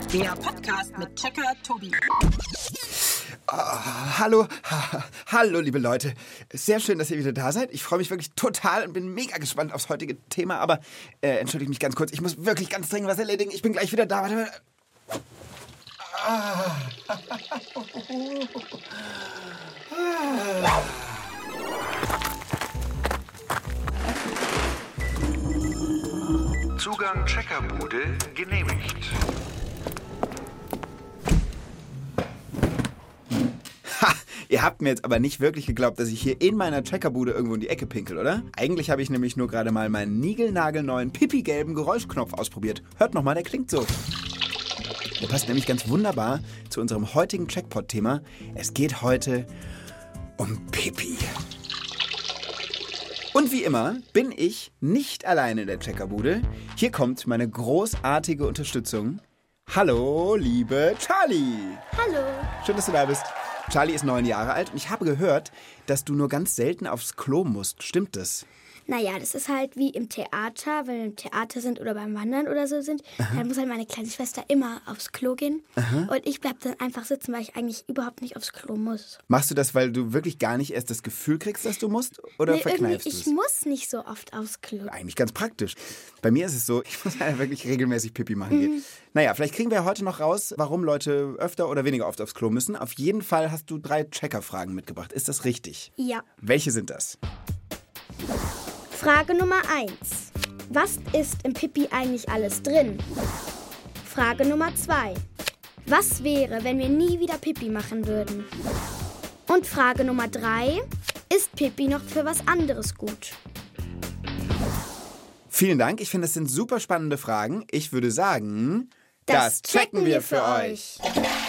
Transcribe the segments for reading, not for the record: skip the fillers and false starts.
Der Podcast mit Checker Tobi. Hallo liebe Leute. Sehr schön, dass ihr wieder da seid. Ich freue mich wirklich total und bin mega gespannt aufs heutige Thema. Aber entschuldigt mich ganz kurz, ich muss wirklich ganz dringend was erledigen. Ich bin gleich wieder da. Warte. Zugang Checkerbude genehmigt. Ihr habt mir jetzt aber nicht wirklich geglaubt, dass ich hier in meiner Checkerbude irgendwo in die Ecke pinkel, oder? Eigentlich habe ich nämlich nur gerade mal meinen niegelnagelneuen pipi-gelben Geräuschknopf ausprobiert. Hört nochmal, der klingt so. Der passt nämlich ganz wunderbar zu unserem heutigen Checkpot-Thema. Es geht heute um Pipi. Und wie immer bin ich nicht alleine in der Checkerbude. Hier kommt meine großartige Unterstützung. Hallo, liebe Charlie. Hallo. Schön, dass du da bist. Charlie ist 9 Jahre alt und ich habe gehört, dass du nur ganz selten aufs Klo musst. Stimmt das? Naja, das ist halt wie im Theater, wenn wir im Theater sind oder beim Wandern oder so sind. Dann muss halt meine kleine Schwester immer aufs Klo gehen. Und ich bleib dann einfach sitzen, weil ich eigentlich überhaupt nicht aufs Klo muss. Machst du das, weil du wirklich gar nicht erst das Gefühl kriegst, dass du musst? Oder verkneifst du es? Ich muss nicht so oft aufs Klo. Eigentlich ganz praktisch. Bei mir ist es so, ich muss halt wirklich regelmäßig Pipi machen gehen. Naja, vielleicht kriegen wir heute noch raus, warum Leute öfter oder weniger oft aufs Klo müssen. Auf jeden Fall hast du 3 Checker-Fragen mitgebracht. Ist das richtig? Ja. Welche sind das? Frage Nummer 1. Was ist im Pipi eigentlich alles drin? Frage Nummer 2. Was wäre, wenn wir nie wieder Pipi machen würden? Und Frage Nummer 3. Ist Pipi noch für was anderes gut? Vielen Dank. Ich finde, das sind super spannende Fragen. Ich würde sagen, das checken wir für euch.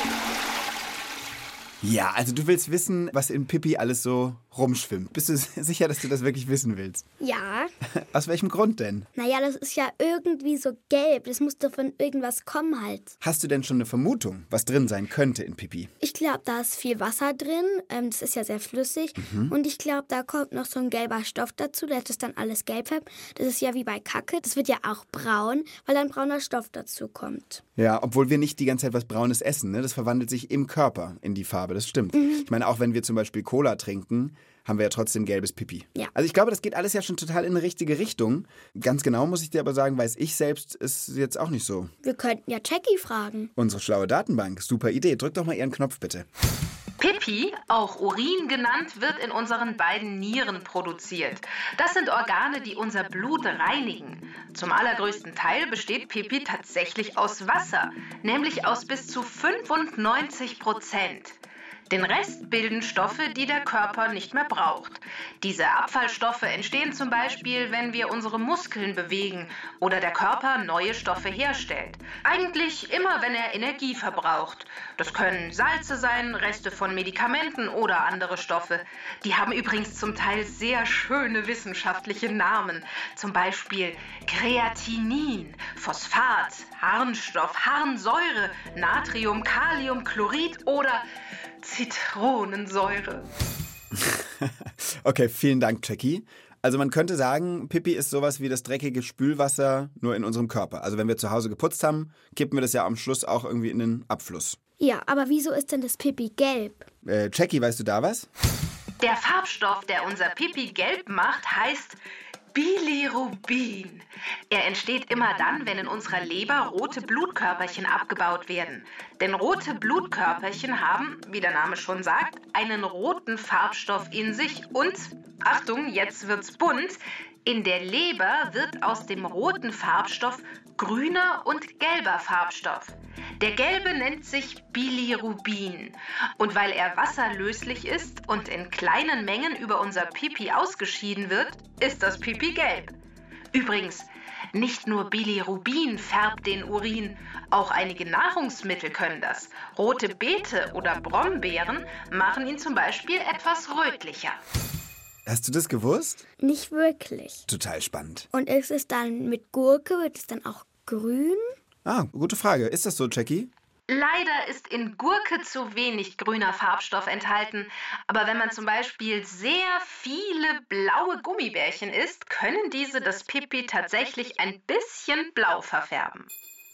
Ja, also du willst wissen, was in Pipi alles so rumschwimmt. Bist du sicher, dass du das wirklich wissen willst? Ja. Aus welchem Grund denn? Naja, das ist ja irgendwie so gelb. Das muss doch von irgendwas kommen halt. Hast du denn schon eine Vermutung, was drin sein könnte in Pipi? Ich glaube, da ist viel Wasser drin. Das ist ja sehr flüssig. Und ich glaube, da kommt noch so ein gelber Stoff dazu, der das dann alles gelb färbt. Das ist ja wie bei Kacke. Das wird ja auch braun, weil ein brauner Stoff dazu kommt. Ja, obwohl wir nicht die ganze Zeit was Braunes essen, ne? Das verwandelt sich im Körper in die Farbe, das stimmt. Ich meine, auch wenn wir zum Beispiel Cola trinken, haben wir ja trotzdem gelbes Pipi. Ja. Also ich glaube, das geht alles ja schon total in eine richtige Richtung. Ganz genau muss ich dir aber sagen, weiß ich selbst, ist jetzt auch nicht so. Wir könnten ja Jackie fragen. Unsere schlaue Datenbank, super Idee. Drück doch mal ihren Knopf bitte. Pipi, auch Urin genannt, wird in unseren beiden Nieren produziert. Das sind Organe, die unser Blut reinigen. Zum allergrößten Teil besteht Pipi tatsächlich aus Wasser, nämlich aus bis zu 95%. Den Rest bilden Stoffe, die der Körper nicht mehr braucht. Diese Abfallstoffe entstehen zum Beispiel, wenn wir unsere Muskeln bewegen oder der Körper neue Stoffe herstellt. Eigentlich immer, wenn er Energie verbraucht. Das können Salze sein, Reste von Medikamenten oder andere Stoffe. Die haben übrigens zum Teil sehr schöne wissenschaftliche Namen. Zum Beispiel Kreatinin, Phosphat, Harnstoff, Harnsäure, Natrium, Kalium, Chlorid oder Zitronensäure. Okay, vielen Dank, Jackie. Also man könnte sagen, Pipi ist sowas wie das dreckige Spülwasser nur in unserem Körper. Also wenn wir zu Hause geputzt haben, kippen wir das ja am Schluss auch irgendwie in den Abfluss. Ja, aber wieso ist denn das Pipi gelb? Jackie, weißt du da was? Der Farbstoff, der unser Pipi gelb macht, heißt Bilirubin. Er entsteht immer dann, wenn in unserer Leber rote Blutkörperchen abgebaut werden. Denn rote Blutkörperchen haben, wie der Name schon sagt, einen roten Farbstoff in sich und, Achtung, jetzt wird's bunt, in der Leber wird aus dem roten Farbstoff grüner und gelber Farbstoff. Der gelbe nennt sich Bilirubin. Und weil er wasserlöslich ist und in kleinen Mengen über unser Pipi ausgeschieden wird, ist das Pipi gelb. Übrigens, nicht nur Bilirubin färbt den Urin, auch einige Nahrungsmittel können das. Rote Beete oder Brombeeren machen ihn zum Beispiel etwas rötlicher. Hast du das gewusst? Nicht wirklich. Total spannend. Und ist es dann mit Gurke, wird es dann auch grün? Ah, gute Frage. Ist das so, Jackie? Leider ist in Gurke zu wenig grüner Farbstoff enthalten. Aber wenn man zum Beispiel sehr viele blaue Gummibärchen isst, können diese das Pipi tatsächlich ein bisschen blau verfärben.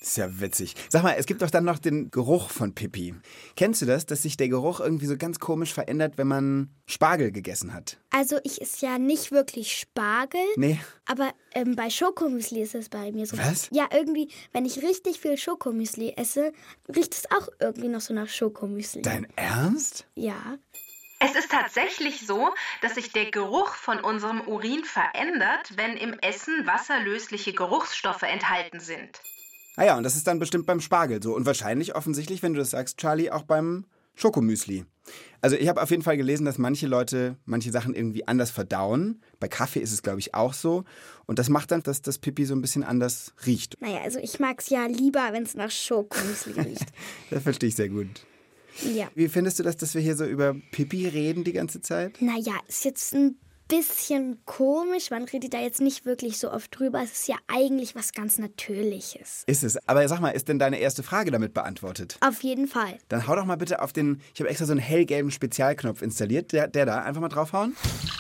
Ist ja witzig. Sag mal, es gibt doch dann noch den Geruch von Pipi. Kennst du das, dass sich der Geruch irgendwie so ganz komisch verändert, wenn man Spargel gegessen hat? Also ich esse ja nicht wirklich Spargel, Nee. aber bei Schokomüsli ist es bei mir so. Was? Ja, irgendwie, wenn ich richtig viel Schokomüsli esse, riecht es auch irgendwie noch so nach Schokomüsli. Dein Ernst? Ja. Es ist tatsächlich so, dass sich der Geruch von unserem Urin verändert, wenn im Essen wasserlösliche Geruchsstoffe enthalten sind. Ah ja, und das ist dann bestimmt beim Spargel so. Und wahrscheinlich, offensichtlich, wenn du das sagst, Charlie, auch beim Schokomüsli. Also ich habe auf jeden Fall gelesen, dass manche Leute manche Sachen irgendwie anders verdauen. Bei Kaffee ist es, glaube ich, auch so. Und das macht dann, dass das Pipi so ein bisschen anders riecht. Naja, also ich mag es ja lieber, wenn es nach Schokomüsli riecht. Das verstehe ich sehr gut. Ja. Wie findest du das, dass wir hier so über Pipi reden die ganze Zeit? Naja, ist jetzt ein bisschen komisch. Man redet da jetzt nicht wirklich so oft drüber. Es ist ja eigentlich was ganz Natürliches. Ist es. Aber sag mal, ist denn deine erste Frage damit beantwortet? Auf jeden Fall. Dann hau doch mal bitte auf den, ich habe extra so einen hellgelben Spezialknopf installiert. Der da, einfach mal draufhauen.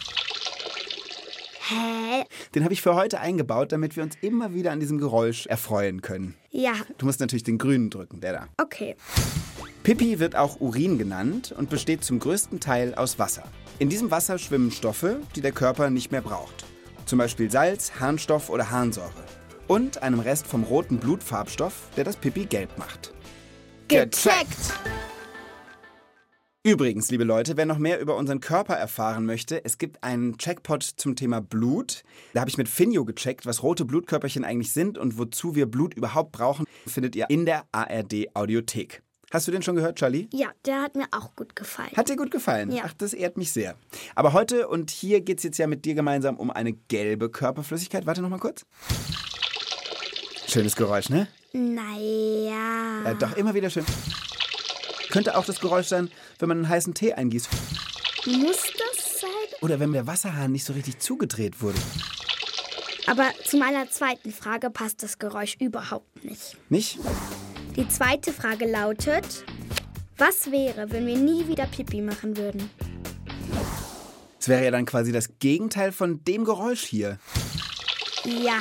Hä? Den habe ich für heute eingebaut, damit wir uns immer wieder an diesem Geräusch erfreuen können. Ja, Du musst natürlich den grünen drücken, der da. okay. Pipi wird auch Urin genannt und besteht zum größten Teil aus Wasser. In diesem Wasser schwimmen Stoffe, die der Körper nicht mehr braucht. Zum Beispiel Salz, Harnstoff oder Harnsäure. Und einem Rest vom roten Blutfarbstoff, der das Pipi gelb macht. Gecheckt! Übrigens, liebe Leute, wer noch mehr über unseren Körper erfahren möchte, es gibt einen Checkpot zum Thema Blut. Da habe ich mit Finjo gecheckt, was rote Blutkörperchen eigentlich sind und wozu wir Blut überhaupt brauchen, findet ihr in der ARD-Audiothek. Hast du den schon gehört, Charlie? Ja, der hat mir auch gut gefallen. Hat dir gut gefallen? Ja. Ach, das ehrt mich sehr. Aber heute und hier geht es jetzt ja mit dir gemeinsam um eine gelbe Körperflüssigkeit. Warte noch mal kurz. Schönes Geräusch, ne? Naja. Ja, doch, immer wieder schön. Könnte auch das Geräusch sein, wenn man einen heißen Tee eingießt. Muss das sein? Oder wenn der Wasserhahn nicht so richtig zugedreht wurde. Aber zu meiner zweiten Frage passt das Geräusch überhaupt nicht. Nicht? Die zweite Frage lautet: Was wäre, wenn wir nie wieder Pipi machen würden? Es wäre ja dann quasi das Gegenteil von dem Geräusch hier. Ja,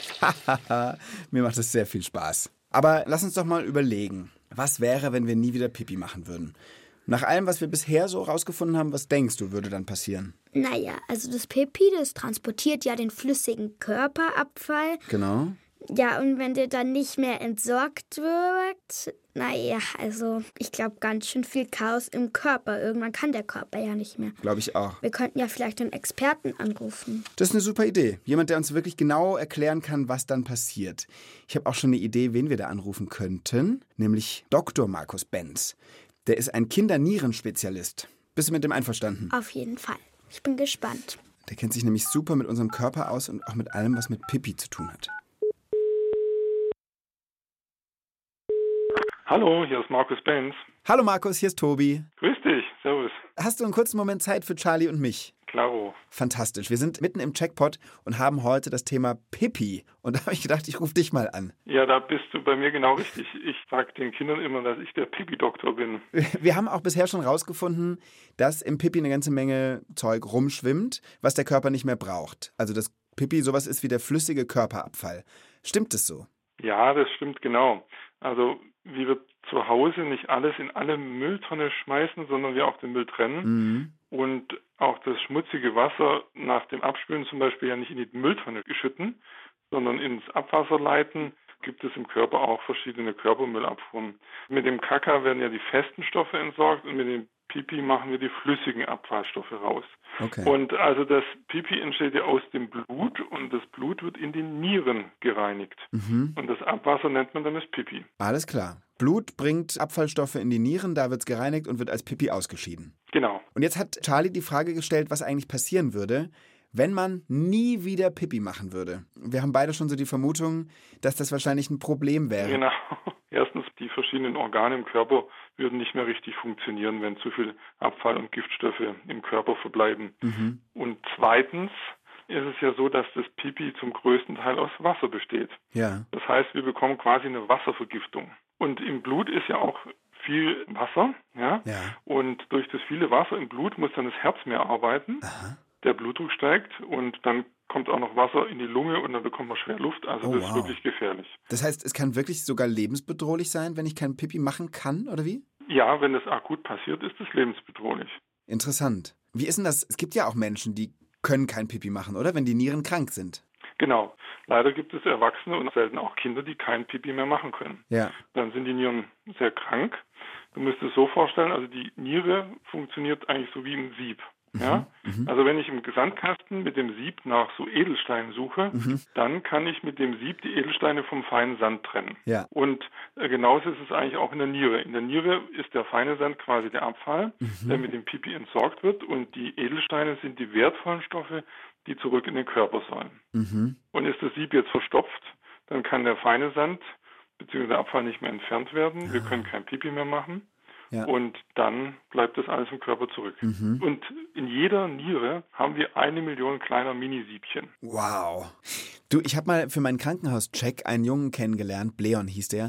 Mir macht es sehr viel Spaß. Aber lass uns doch mal überlegen, was wäre, wenn wir nie wieder Pipi machen würden? Nach allem, was wir bisher so rausgefunden haben, was denkst du, würde dann passieren? naja, also das Pipi, das transportiert ja den flüssigen Körperabfall. Genau. Ja, und wenn der dann nicht mehr entsorgt wird, naja, also ich glaube ganz schön viel Chaos im Körper. Irgendwann kann der Körper ja nicht mehr. Glaube ich auch. Wir könnten ja vielleicht einen Experten anrufen. Das ist eine super Idee. Jemand, der uns wirklich genau erklären kann, was dann passiert. Ich habe auch schon eine Idee, wen wir da anrufen könnten. Nämlich Dr. Markus Benz. Der ist ein Kindernierenspezialist. Bist du mit dem einverstanden? Auf jeden Fall. Ich bin gespannt. Der kennt sich nämlich super mit unserem Körper aus und auch mit allem, was mit Pipi zu tun hat. Hallo, hier ist Markus Benz. Hallo Markus, hier ist Tobi. Grüß dich, servus. Hast du einen kurzen Moment Zeit für Charlie und mich? Klaro. Fantastisch. Wir sind mitten im Checkpot und haben heute das Thema Pipi. Und da habe ich gedacht, ich rufe dich mal an. Ja, da bist du bei mir genau richtig. Ich sage den Kindern immer, dass ich der Pipi-Doktor bin. Wir haben auch bisher schon rausgefunden, dass im Pipi eine ganze Menge Zeug rumschwimmt, was der Körper nicht mehr braucht. Also das Pipi sowas ist wie der flüssige Körperabfall. Stimmt es so? Ja, das stimmt genau. Also wie wir zu Hause nicht alles in alle Mülltonne schmeißen, sondern wir auch den Müll trennen und auch das schmutzige Wasser nach dem Abspülen zum Beispiel ja nicht in die Mülltonne schütten, sondern ins Abwasser leiten, gibt es im Körper auch verschiedene Körpermüllabfuhren. Mit dem Kaka werden ja die festen Stoffe entsorgt und mit dem Pipi machen wir die flüssigen Abfallstoffe raus. Okay. Und also das Pipi entsteht ja aus dem Blut und das Blut wird in den Nieren gereinigt. Und das Abwasser nennt man dann das Pipi. Alles klar. Blut bringt Abfallstoffe in die Nieren, da wird es gereinigt und wird als Pipi ausgeschieden. Genau. Und jetzt hat Charlie die Frage gestellt, was eigentlich passieren würde, wenn man nie wieder Pipi machen würde. Wir haben beide schon so die Vermutung, dass das wahrscheinlich ein Problem wäre. Genau. Erstens, die verschiedenen Organe im Körper würden nicht mehr richtig funktionieren, wenn zu viel Abfall und Giftstoffe im Körper verbleiben. Und zweitens ist es ja so, dass das Pipi zum größten Teil aus Wasser besteht. Ja. Das heißt, wir bekommen quasi eine Wasservergiftung. Und im Blut ist ja auch viel Wasser, ja. Und durch das viele Wasser im Blut muss dann das Herz mehr arbeiten. Der Blutdruck steigt und dann kommt auch noch Wasser in die Lunge und dann bekommt man schwer Luft. Also das ist wirklich gefährlich. Das heißt, es kann wirklich sogar lebensbedrohlich sein, wenn ich kein Pipi machen kann, oder wie? Ja, wenn das akut passiert, ist es lebensbedrohlich. Interessant. Wie ist denn das? Es gibt ja auch Menschen, die können kein Pipi machen, oder? Wenn die Nieren krank sind. Genau. Leider gibt es Erwachsene und selten auch Kinder, die kein Pipi mehr machen können. Ja. Dann sind die Nieren sehr krank. Du musst es so vorstellen, also die Niere funktioniert eigentlich so wie ein Sieb. Ja? Also wenn ich im Sandkasten mit dem Sieb nach so Edelsteinen suche, dann kann ich mit dem Sieb die Edelsteine vom feinen Sand trennen. Ja. Und genauso ist es eigentlich auch in der Niere. In der Niere ist der feine Sand quasi der Abfall, der mit dem Pipi entsorgt wird, und die Edelsteine sind die wertvollen Stoffe, die zurück in den Körper sollen. Und ist das Sieb jetzt verstopft, dann kann der feine Sand bzw. der Abfall nicht mehr entfernt werden. Wir können kein Pipi mehr machen. Ja. Und dann bleibt das alles im Körper zurück. Und in jeder Niere haben wir 1 Million kleiner Minisiebchen. Wow. Du, ich habe mal für meinen Krankenhauscheck einen Jungen kennengelernt, Bleon hieß der.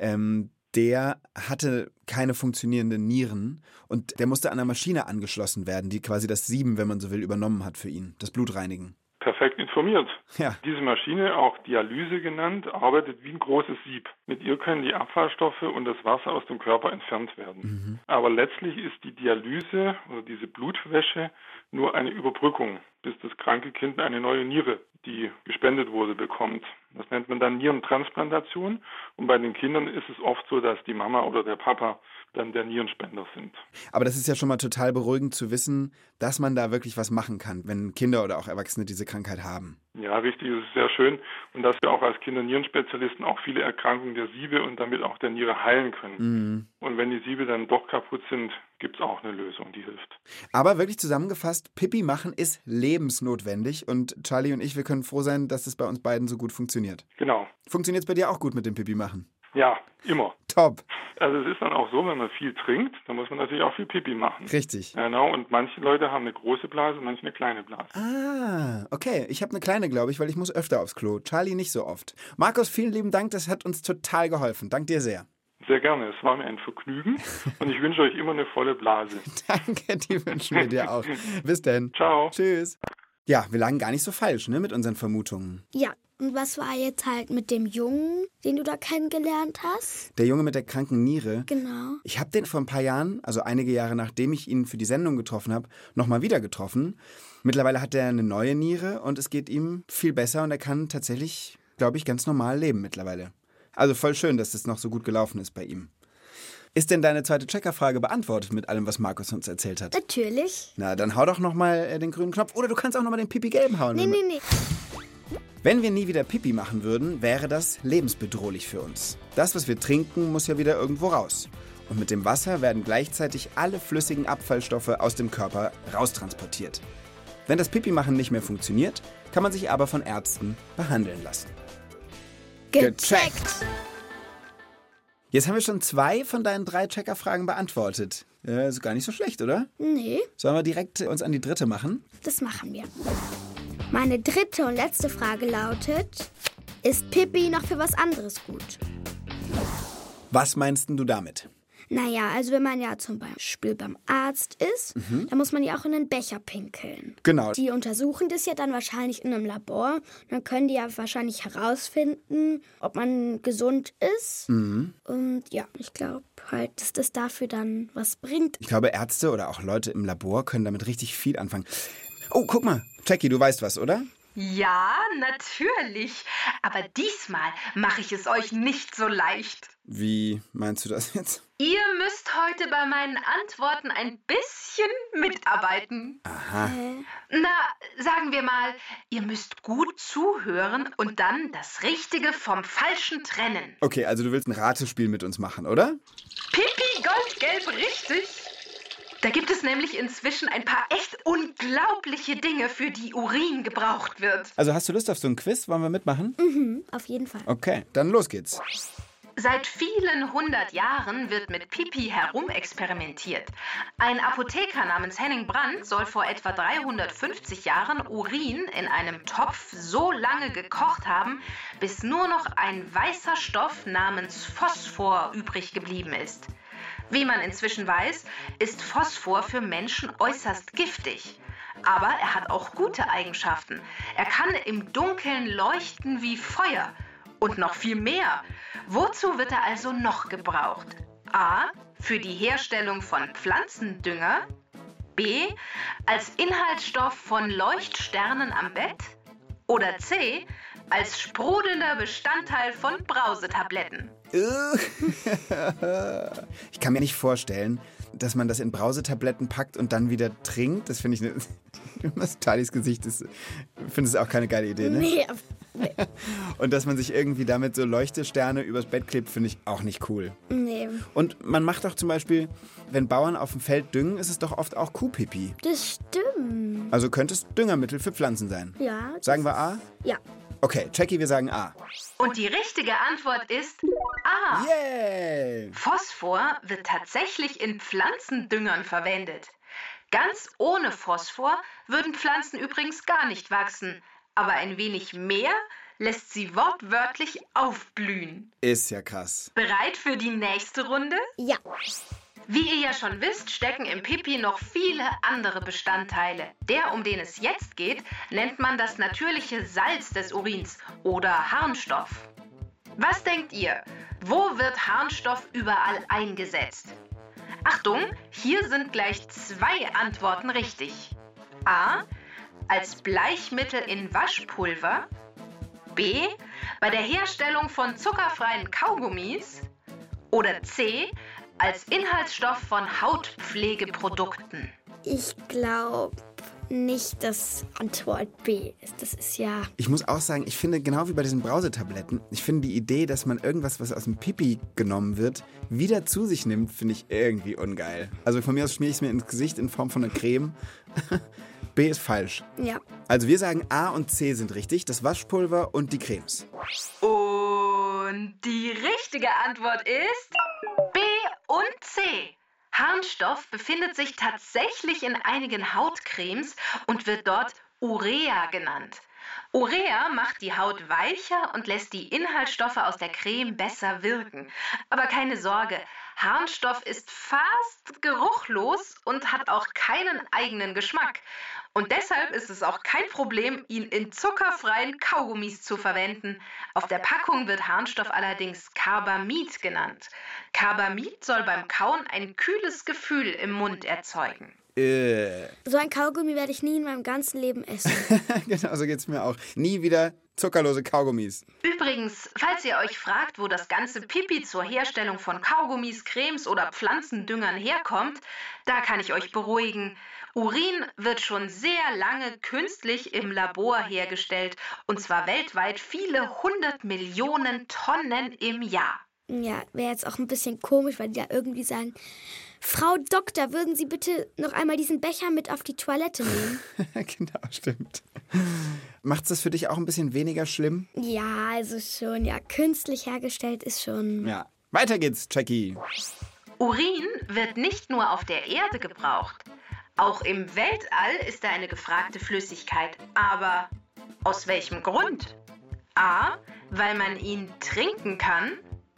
Der hatte keine funktionierenden Nieren und der musste an einer Maschine angeschlossen werden, die quasi das Sieben, wenn man so will, übernommen hat für ihn, das Blutreinigen. Perfekt informiert. Ja. Diese Maschine, auch Dialyse genannt, arbeitet wie ein großes Sieb. Mit ihr können die Abfallstoffe und das Wasser aus dem Körper entfernt werden. Aber letztlich ist die Dialyse oder diese Blutwäsche nur eine Überbrückung, bis das kranke Kind eine neue Niere, die gespendet wurde, bekommt. Das nennt man dann Nierentransplantation. Und bei den Kindern ist es oft so, dass die Mama oder der Papa dann der Nierenspender sind. Aber das ist ja schon mal total beruhigend zu wissen, dass man da wirklich was machen kann, wenn Kinder oder auch Erwachsene diese Krankheit haben. Ja, richtig, das ist sehr schön. Und dass wir auch als Kinder-Nierenspezialisten auch viele Erkrankungen der Siebe und damit auch der Niere heilen können. Und wenn die Siebe dann doch kaputt sind, gibt es auch eine Lösung, die hilft. Aber wirklich zusammengefasst, Pipi machen ist lebensnotwendig und Charlie und ich, wir können froh sein, dass es bei uns beiden so gut funktioniert. Genau. Funktioniert es bei dir auch gut mit dem Pipi machen? Ja, immer. Top. Also es ist dann auch so, wenn man viel trinkt, dann muss man natürlich auch viel Pipi machen. Richtig. Genau, und manche Leute haben eine große Blase, manche eine kleine Blase. Ah, okay. Ich habe eine kleine, glaube ich, weil ich muss öfter aufs Klo. Charlie nicht so oft. Markus, vielen lieben Dank, das hat uns total geholfen. Dank dir sehr. Sehr gerne, es war mir ein Vergnügen und ich wünsche euch immer eine volle Blase. Danke, die wünschen wir dir auch. Bis denn. Ciao. Tschüss. Ja, wir lagen gar nicht so falsch, ne, mit unseren Vermutungen. Ja, und was war jetzt halt mit dem Jungen, den du da kennengelernt hast? Der Junge mit der kranken Niere? Genau. Ich habe den vor ein paar Jahren, also einige Jahre nachdem ich ihn für die Sendung getroffen habe, nochmal wieder getroffen. Mittlerweile hat er eine neue Niere und es geht ihm viel besser und er kann tatsächlich, glaube ich, ganz normal leben mittlerweile. Also voll schön, dass es noch so gut gelaufen ist bei ihm. Ist denn deine zweite Checkerfrage beantwortet mit allem, was Markus uns erzählt hat? Natürlich. Na, dann hau doch nochmal den grünen Knopf. Oder du kannst auch nochmal den Pipi-gelben hauen. Nee. Wenn wir nie wieder Pipi machen würden, wäre das lebensbedrohlich für uns. Das, was wir trinken, muss ja wieder irgendwo raus. Und mit dem Wasser werden gleichzeitig alle flüssigen Abfallstoffe aus dem Körper raustransportiert. Wenn das Pipi-Machen nicht mehr funktioniert, kann man sich aber von Ärzten behandeln lassen. Gecheckt! Jetzt haben wir schon 2 von deinen 3 Checker-Fragen beantwortet. Ist gar nicht so schlecht, oder? Nee. Sollen wir direkt uns an die dritte machen? Das machen wir. Meine dritte und letzte Frage lautet, ist Pipi noch für was anderes gut? Was meinst denn du damit? Naja, also wenn man ja zum Beispiel beim Arzt ist, dann muss man ja auch in einen Becher pinkeln. Genau. Die untersuchen das ja dann wahrscheinlich in einem Labor. Dann können die ja wahrscheinlich herausfinden, ob man gesund ist. Und ja, ich glaube halt, dass das dafür dann was bringt. Ich glaube, Ärzte oder auch Leute im Labor können damit richtig viel anfangen. Oh, guck mal. Jackie, du weißt was, oder? Ja, natürlich. Aber diesmal mache ich es euch nicht so leicht. Wie meinst du das jetzt? Ihr müsst heute bei meinen Antworten ein bisschen mitarbeiten. Aha. Na, sagen wir mal, ihr müsst gut zuhören und dann das Richtige vom Falschen trennen. Okay, also du willst ein Ratespiel mit uns machen, oder? Pipi Goldgelb, richtig? Da gibt es nämlich inzwischen ein paar echt unglaubliche Dinge, für die Urin gebraucht wird. Also hast du Lust auf so ein Quiz? Wollen wir mitmachen? Auf jeden Fall. Okay, dann los geht's. Seit vielen 100 Jahren wird mit Pipi herumexperimentiert. Ein Apotheker namens Henning Brandt soll vor etwa 350 Jahren Urin in einem Topf so lange gekocht haben, bis nur noch ein weißer Stoff namens Phosphor übrig geblieben ist. Wie man inzwischen weiß, ist Phosphor für Menschen äußerst giftig. Aber er hat auch gute Eigenschaften. Er kann im Dunkeln leuchten wie Feuer. Und noch viel mehr. Wozu wird er also noch gebraucht? A. Für die Herstellung von Pflanzendünger. B. Als Inhaltsstoff von Leuchtsternen am Bett. Oder C. Als sprudelnder Bestandteil von Brausetabletten. Ich kann mir nicht vorstellen, dass man das in Brausetabletten packt und dann wieder trinkt. Das finde ich, was Talis Gesicht ist, finde es auch keine geile Idee, ne? Nee. Und dass man sich irgendwie damit so Leuchtesterne übers Bett klebt, finde ich auch nicht cool. Nee. Und man macht doch zum Beispiel, wenn Bauern auf dem Feld düngen, ist es doch oft auch Kuhpipi. Das stimmt. Also könnte es Düngermittel für Pflanzen sein. Ja. Sagen wir A? Ja. Okay, Jackie, wir sagen A. Und die richtige Antwort ist A. Yay! Phosphor wird tatsächlich in Pflanzendüngern verwendet. Ganz ohne Phosphor würden Pflanzen übrigens gar nicht wachsen. Aber ein wenig mehr lässt sie wortwörtlich aufblühen. Ist ja krass. Bereit für die nächste Runde? Ja. Wie ihr ja schon wisst, stecken im Pipi noch viele andere Bestandteile. Der, um den es jetzt geht, nennt man das natürliche Salz des Urins oder Harnstoff. Was denkt ihr? Wo wird Harnstoff überall eingesetzt? Achtung, hier sind gleich 2 Antworten richtig. A. Als Bleichmittel in Waschpulver. B. Bei der Herstellung von zuckerfreien Kaugummis. Oder C. Als Inhaltsstoff von Hautpflegeprodukten. Ich glaube nicht, dass Antwort B ist. Das ist ja... Ich muss auch sagen, ich finde, genau wie bei diesen Brausetabletten, ich finde die Idee, dass man irgendwas, was aus dem Pipi genommen wird, wieder zu sich nimmt, finde ich irgendwie ungeil. Also von mir aus schmiere ich es mir ins Gesicht in Form von einer Creme. B ist falsch. Ja. Also wir sagen A und C sind richtig, das Waschpulver und die Cremes. Und die richtige Antwort ist B und C. Harnstoff befindet sich tatsächlich in einigen Hautcremes und wird dort Urea genannt. Urea macht die Haut weicher und lässt die Inhaltsstoffe aus der Creme besser wirken. Aber keine Sorge, Harnstoff ist fast geruchlos und hat auch keinen eigenen Geschmack. Und deshalb ist es auch kein Problem, ihn in zuckerfreien Kaugummis zu verwenden. Auf der Packung wird Harnstoff allerdings Carbamid genannt. Carbamid soll beim Kauen ein kühles Gefühl im Mund erzeugen. So ein Kaugummi werde ich nie in meinem ganzen Leben essen. Genau, so geht's mir auch. Nie wieder zuckerlose Kaugummis. Übrigens, falls ihr euch fragt, wo das ganze Pipi zur Herstellung von Kaugummis, Cremes oder Pflanzendüngern herkommt, da kann ich euch beruhigen. Urin wird schon sehr lange künstlich im Labor hergestellt, und zwar weltweit viele 100 Millionen Tonnen im Jahr. Ja, wäre jetzt auch ein bisschen komisch, weil die da irgendwie sagen, Frau Doktor, würden Sie bitte noch einmal diesen Becher mit auf die Toilette nehmen? Genau, stimmt. Macht's das für dich auch ein bisschen weniger schlimm? Ja, also schon, ja, künstlich hergestellt ist schon... Ja. Weiter geht's, Jackie. Urin wird nicht nur auf der Erde gebraucht. Auch im Weltall ist er eine gefragte Flüssigkeit. Aber aus welchem Grund? A, weil man ihn trinken kann.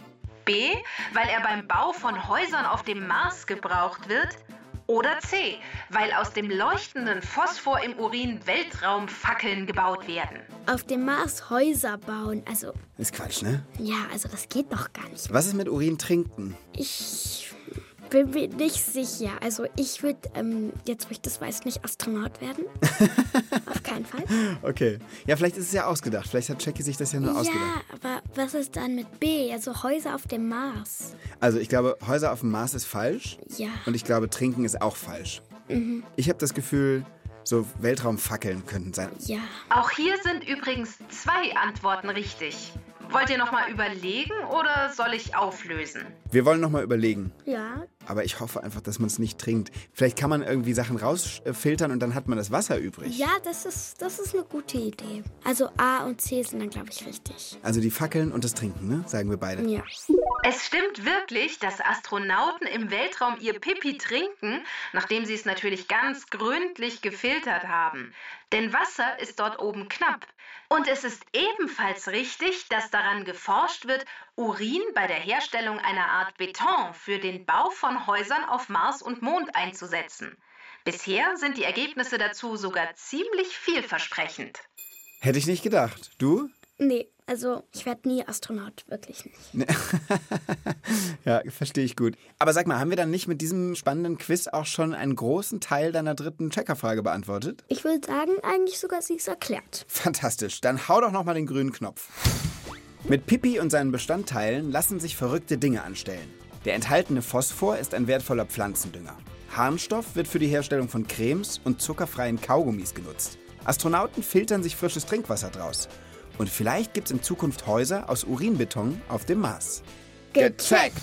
B, weil er beim Bau von Häusern auf dem Mars gebraucht wird. Oder C, weil aus dem leuchtenden Phosphor im Urin Weltraumfackeln gebaut werden. Auf dem Mars Häuser bauen, also... Ist Quatsch, ne? Ja, also das geht doch gar nicht. Was ist mit Urin trinken? Ich bin mir nicht sicher. Also ich würde, jetzt wo ich das weiß, nicht Astronaut werden. Auf keinen Fall. Okay. Ja, vielleicht ist es ja ausgedacht. Vielleicht hat Jackie sich das ja nur ausgedacht. Ja, aber was ist dann mit B? Also Häuser auf dem Mars. Also ich glaube, Häuser auf dem Mars ist falsch. Ja. Und ich glaube, trinken ist auch falsch. Ich habe das Gefühl, so Weltraumfackeln könnten sein. Ja. Auch hier sind übrigens 2 Antworten richtig. Wollt ihr nochmal überlegen oder soll ich auflösen? Wir wollen nochmal überlegen. Ja. Aber ich hoffe einfach, dass man es nicht trinkt. Vielleicht kann man irgendwie Sachen rausfiltern und dann hat man das Wasser übrig. Ja, das ist eine gute Idee. Also A und C sind dann, glaube ich, richtig. Also die Fackeln und das Trinken, ne? Sagen wir beide. Ja. Es stimmt wirklich, dass Astronauten im Weltraum ihr Pipi trinken, nachdem sie es natürlich ganz gründlich gefiltert haben. Denn Wasser ist dort oben knapp. Und es ist ebenfalls richtig, dass daran geforscht wird, Urin bei der Herstellung einer Art Beton für den Bau von Häusern auf Mars und Mond einzusetzen. Bisher sind die Ergebnisse dazu sogar ziemlich vielversprechend. Hätte ich nicht gedacht. Du? Nee, also ich werde nie Astronaut, wirklich nicht. Ja, verstehe ich gut. Aber sag mal, haben wir dann nicht mit diesem spannenden Quiz auch schon einen großen Teil deiner dritten Checkerfrage beantwortet? Ich würde sagen, eigentlich sogar sie ist erklärt. Fantastisch. Dann hau doch nochmal den grünen Knopf. Mit Pipi und seinen Bestandteilen lassen sich verrückte Dinge anstellen. Der enthaltene Phosphor ist ein wertvoller Pflanzendünger. Harnstoff wird für die Herstellung von Cremes und zuckerfreien Kaugummis genutzt. Astronauten filtern sich frisches Trinkwasser draus. Und vielleicht gibt's in Zukunft Häuser aus Urinbeton auf dem Mars. Gecheckt!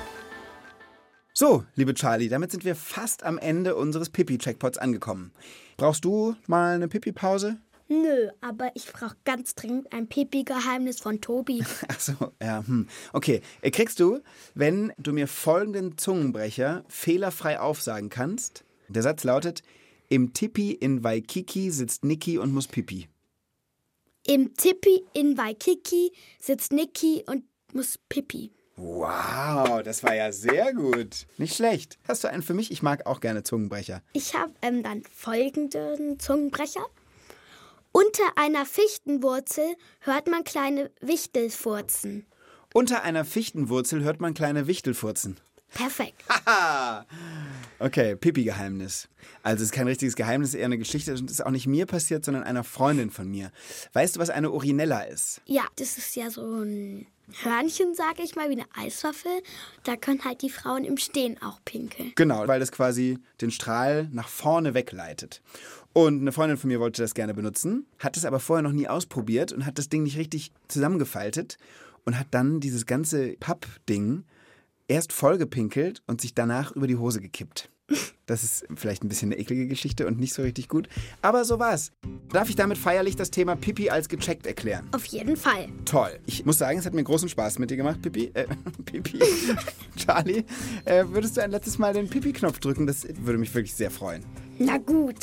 So, liebe Charlie, damit sind wir fast am Ende unseres Pipi-Checkpots angekommen. Brauchst du mal eine Pipi-Pause? Nö, aber ich brauche ganz dringend ein Pipi-Geheimnis von Tobi. Ach so, ja, Okay, kriegst du, wenn du mir folgenden Zungenbrecher fehlerfrei aufsagen kannst. Der Satz lautet: Im Tipi in Waikiki sitzt Niki und muss Pipi. Im Tipi in Waikiki sitzt Niki und muss Pipi. Wow, das war ja sehr gut. Nicht schlecht. Hast du einen für mich? Ich mag auch gerne Zungenbrecher. Ich habe dann folgenden Zungenbrecher. Unter einer Fichtenwurzel hört man kleine Wichtel furzen. Unter einer Fichtenwurzel hört man kleine Wichtel furzen. Perfekt. Haha! Okay, Pipi-Geheimnis. Also es ist kein richtiges Geheimnis, eher eine Geschichte. Das ist auch nicht mir passiert, sondern einer Freundin von mir. Weißt du, was eine Urinella ist? Ja, das ist ja so ein Hörnchen, sage ich mal, wie eine Eiswaffel. Da können halt die Frauen im Stehen auch pinkeln. Genau, weil das quasi den Strahl nach vorne wegleitet. Und eine Freundin von mir wollte das gerne benutzen, hat es aber vorher noch nie ausprobiert und hat das Ding nicht richtig zusammengefaltet und hat dann dieses ganze Pappding erst vollgepinkelt und sich danach über die Hose gekippt. Das ist vielleicht ein bisschen eine eklige Geschichte und nicht so richtig gut. Aber so war's. Darf ich damit feierlich das Thema Pipi als gecheckt erklären? Auf jeden Fall. Toll. Ich muss sagen, es hat mir großen Spaß mit dir gemacht, Pipi. Pipi. Charlie, würdest du ein letztes Mal den Pipi-Knopf drücken? Das würde mich wirklich sehr freuen. Na gut.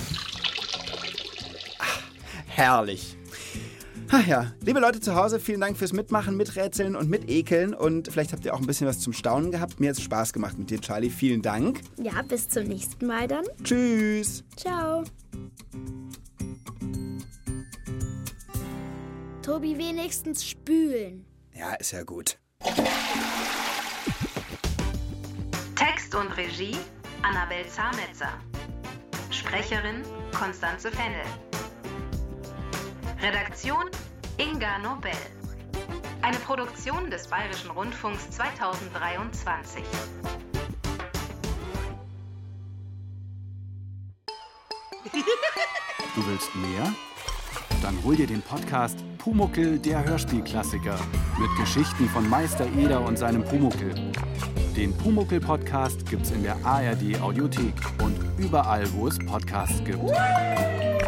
Herrlich. Ach ja, liebe Leute zu Hause, vielen Dank fürs Mitmachen, Miträtseln und Mitekeln. Und vielleicht habt ihr auch ein bisschen was zum Staunen gehabt. Mir hat es Spaß gemacht mit dir, Charlie. Vielen Dank. Ja, bis zum nächsten Mal dann. Tschüss. Ciao. Tobi, wenigstens spülen. Ja, ist ja gut. Text und Regie Annabel Zametzer. Sprecherin Konstanze Fennel. Redaktion Inga Nobel. Eine Produktion des Bayerischen Rundfunks 2023. Du willst mehr? Dann hol dir den Podcast Pumuckl, der Hörspielklassiker. Mit Geschichten von Meister Eder und seinem Pumuckl. Den Pumuckl-Podcast gibt's in der ARD-Audiothek und überall, wo es Podcasts gibt.